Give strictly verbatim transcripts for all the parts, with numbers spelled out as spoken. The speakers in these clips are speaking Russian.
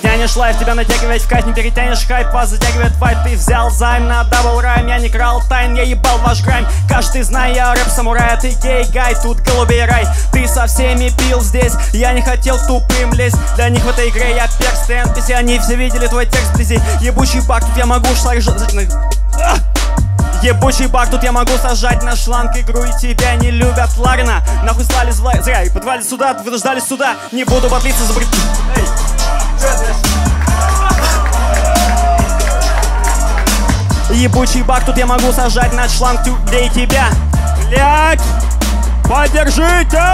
тянешь лайф, тебя натягивать в кайф, не перетянешь хайп, вас затягивает вайп. Ты взял займ на дабл райм, я не крал тайн, я ебал ваш грайм. Каждый знает, я рэп-самурай, а ты гей-гай, тут голубей рай. Ты со всеми пил здесь, я не хотел тупым лезть. Для них в этой игре я перст и эн пи си, они все видели твой текст вблизи. Ебучий баг, тут я могу шлак... Ебучий баг, тут я могу сажать на шланг игру, и тебя не любят Ларина. Нахуй слали зла... зря, и подвали сюда, вы дождались сюда. Не буду батлиться за бред... Ебучий баг, тут я могу сажать на шланг для тебя. Блять! Поддержите!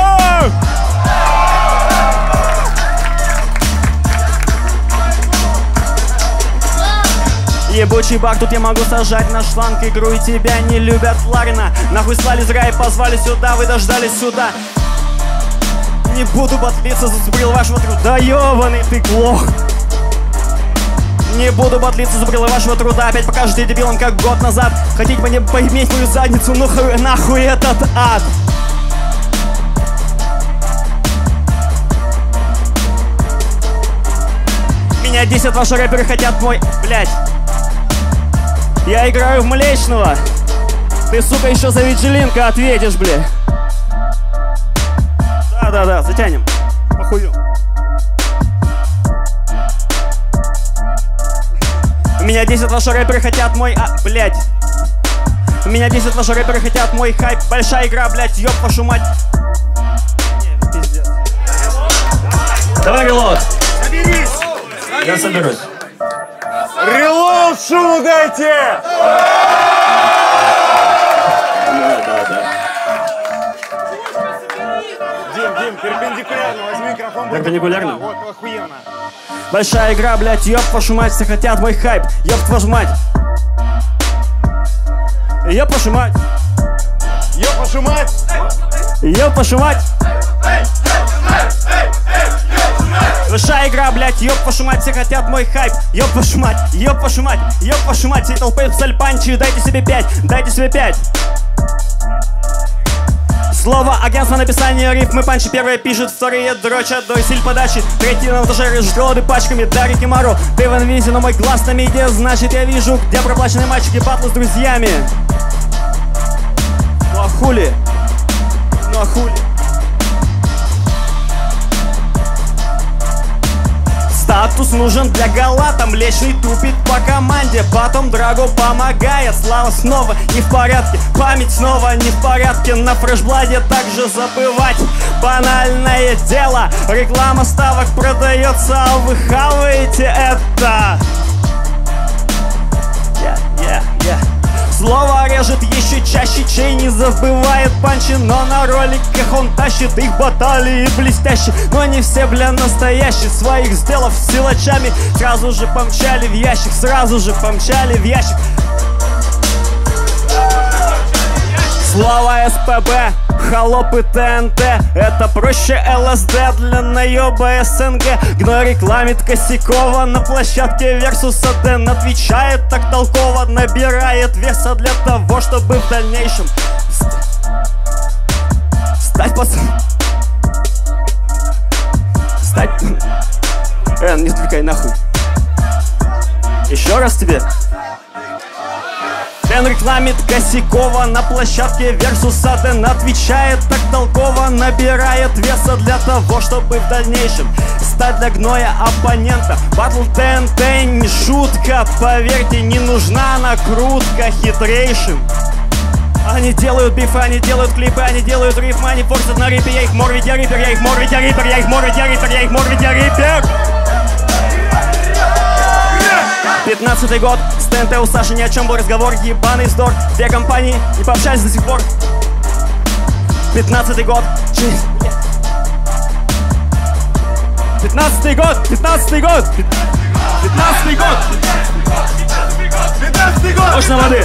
Ебучий баг, тут я могу сажать на шланг игру, и тебя не любят Ларина. Нахуй слали зря и позвали сюда, вы дождались сюда. Не буду батлиться за сбрил вашего труда. Да ёбаный ты глох. Не буду батлиться за сбрил вашего труда. Опять покажете дебилам, как год назад. Хотите мне поиметь мою задницу, ну хуй, нахуй этот ад. Меня десять ваши рэперы хотят мой... Блять. Я играю в Млечного. Ты, сука, еще за Виджилинка ответишь, бля. Да-да-да, затянем. Похую. Меня десять ваши рэперы хотят мой... А, блять. Меня десять ваши рэперы хотят мой хайп. Большая игра, блять, ёб вашу мать. Не, пиздец. Давай релоад. Соберись. Я соберусь. Релоад, шуму дайте! Да, да, да. Дим, Дим, перпендикулярно, возьми микрофон. Перпендикулярно? Вот, охуенно. Большая игра, блять, ёб вашу мать, все хотят мой хайп. Ёб твою мать. Ёб вашу мать. Ёб вашу мать. Ёб вашу мать. Большая игра, блять, ёб вашу мать, все хотят мой хайп. Ёб вашу мать, ёб вашу мать, ёб вашу мать. Всей толпой псаль панчи, дайте себе пять, дайте себе пять. Слово агентство написания рифмы панчи. Первые пишут, вторые дрочат до стиль подачи. Третий на этаже жглоды пачками. Дарья Кимару, ты в инвизе, но мой глаз на миде. Значит я вижу, где проплаченные мальчики батлы с друзьями. Ну а хули? Ну а хули? Статус нужен для галата, Млечный тупит по команде, потом Драго помогает. Слава снова не в порядке, память снова не в порядке. На фрешбладе также забывать банальное дело. Реклама ставок продается, а вы хаваете это. Yeah, yeah, yeah. Слово режет еще чаще, чей не забывает панчи. Но на роликах он тащит их баталии блестящие. Но не все, бля, настоящие. Своих сделав силачами сразу же помчали в ящик. Сразу же помчали в ящик. Слава эс пэ бэ, холопы тэ эн тэ. Это проще эл эс дэ для наеба эс эн гэ. Гной рекламит Косякова на площадке Версуса. Дэн отвечает так толково, набирает веса для того, чтобы в дальнейшем стать пацан. Стать... Эн, не отвлекай нахуй. Еще раз тебе. Дэн рекламит Косякова на площадке Версуса. Дэн отвечает так толково, набирает веса для того, чтобы в дальнейшем стать для гноя оппонента. Батл тэ эн тэ не шутка, поверьте, не нужна накрутка хитрейшим. Они делают бифы, они делают клипы, они делают рифмы, они форсят на рипе. Я их мор, ведь я рипер, я их мор, ведь я рипер, я их мор, ведь я рипер, я их мор, ведь я рипер. Пятнадцатый год, с тэ эн тэ у Саши ни о чем был разговор. Ебаный вздор, две компании не пообщались до сих пор. Пятнадцатый год, Пятнадцатый год, пятнадцатый год, пятнадцатый год, пятнадцатый год, точно воды.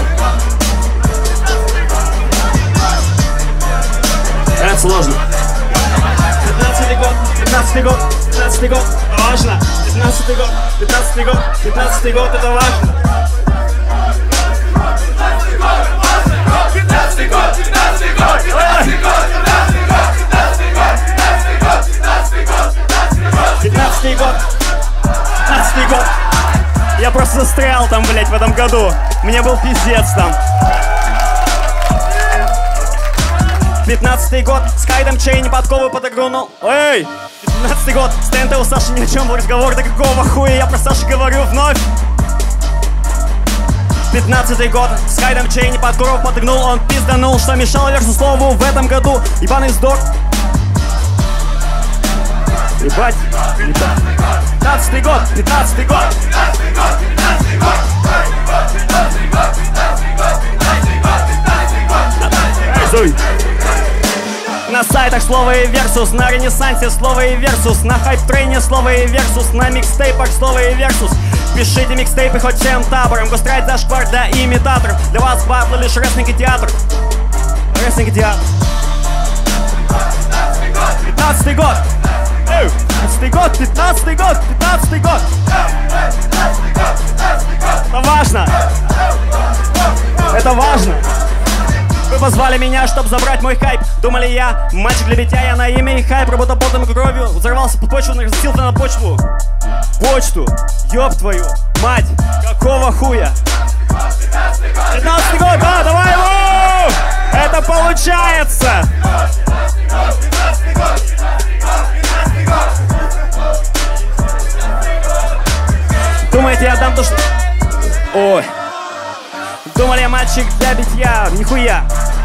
Это сложно. Пятнадцатый год, пятнадцатый год, пятнадцатый год, важно. Пятнадцатый год, пятнадцатый год, пятнадцатый год, это важно. Пятнадцатый год, пятнадцатый год, пятнадцатый год, пятнадцатый год, пятнадцатый год, пятнадцатый год, пятнадцатый год, пятнадцатый год, пятнадцатый год, застрял там, блядь, в этом году. Мне был пиздец там. Пятнадцатый год, с Кайдом Чейни подковы подогрунул. Эй! Пятнадцатый год, Стэнта у Саши ни о чем был разговор. Да какого хуя я про Сашу говорю вновь? Пятнадцатый год, с Кайдом Чейни подковы подогнул. Он пизданул, что мешало версу слову в этом году. Ебаный сдох. Ебать, ебать. Пятнадцатый год, пятнадцатый год. Эй, Зуй. На сайтах слово и версус, на ренессансе слово и версус, на хайп-трейне слово и версус, на микстейпах слово и версус. Пишите микстейпы хоть всем табором, густрать зашквар для имитаторов. Для вас батл лишь рестлинг и театр. Рестлинг и театр. Пятнадцатый год. Пятнадцатый год, пятнадцатый год, пятнадцатый год. Это важно. Это важно. Вы позвали меня, чтобы забрать мой хайп. Думали я, мальчик для битья, я на имя и хайп. Работа потом и кровью, взорвался под почву, разлетился на почву. Почту, ёб твою мать, какого хуя? Пятнадцатый год, да, давай его! Это получается! Думаете, я дам то, что... Ой. Думали, я мальчик для битья, нихуя.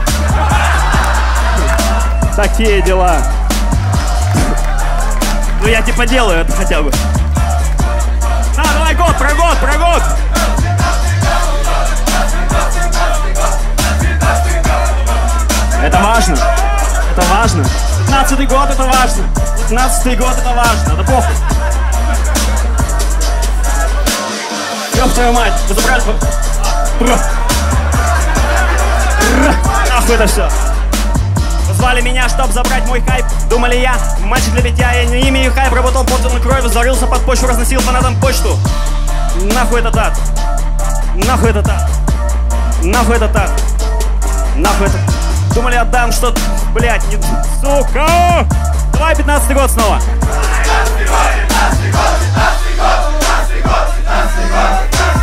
Такие дела. Ну я типа делаю это хотя бы. А, давай год, про год, про год. Это важно. Это важно. Пятнадцатый год это важно. Пятнадцатый год это важно. Это похуй. Ёб твою мать, вы забрали... Нахуй это все. Позвали меня, чтоб забрать мой хайп. Думали я, мальчик для битья, я не имею хайп. Работал потом на крови, зарылся под почву, разносил фанатам почту. Нахуй это так. Нахуй это так. Нахуй это так. Нахуй это. Думали, отдам что-то, блять, не... Сука! Давай пятнадцатый год снова. пятнадцатый год, пятнадцатый год, пятнадцатый год, пятнадцатый год, пятнадцатый год.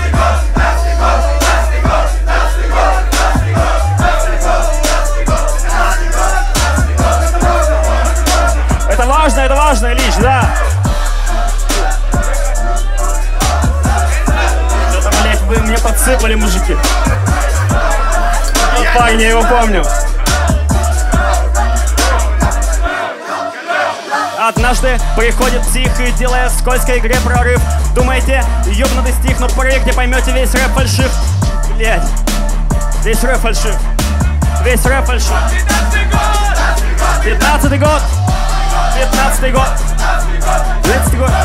Это важно, это важная вещь, да. Что-то, блядь, вы мне подсыпали, мужики. Парень, я его помню. Однажды приходит псих и делая в скользкой игре прорыв. Думаете, ёбнутый стих, но по проекте поймете весь рэп фальшив. Блять, весь рэп фальшив. Весь рэп фальшив. Пятнадцатый год. Пятнадцатый год. Пятнадцатый год.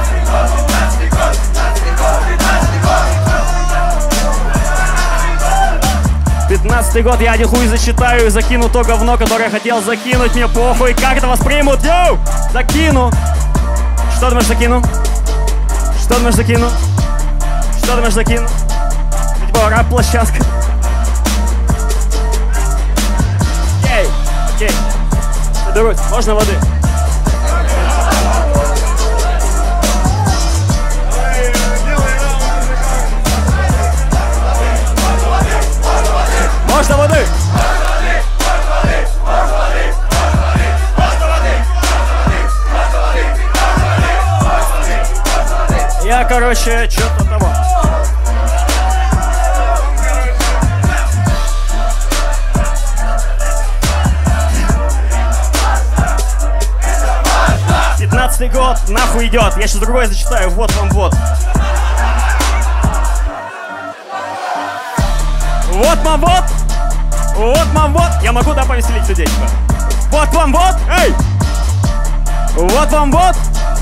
Пятнадцатый год, я один хуй засчитаю и закину то говно, которое я хотел закинуть. Мне похуй, как это воспримут, йоу! Закину! Что думаешь, закину? Что думаешь, закину? Что думаешь, закину? Типа рэп-площадка. Окей, окей. Соберусь, можно воды? Можно воды? Я, короче, что-то того. Пятнадцатый год нахуй идет. Я сейчас другой зачитаю. Вот вам вот. Вот вам вот. Вот вам вот. Я могу, да, повеселить людей, типа. Вот вам вот. Эй! Вот вам вот.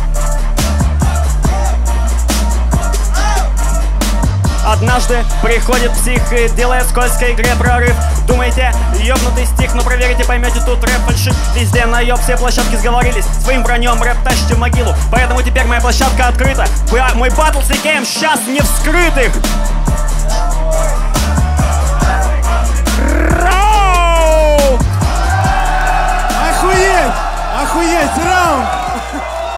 Однажды приходит псих и делает в скользкой игре прорыв. Думаете, ёбнутый стих, но проверите, поймете, тут рэп фальшив. Везде на ёб все площадки сговорились. Своим бронем рэп тащите в могилу. Поэтому теперь моя площадка открыта. Мой батл с Икеем сейчас не вскрытых. Охуеть! Охуеть! Раунд!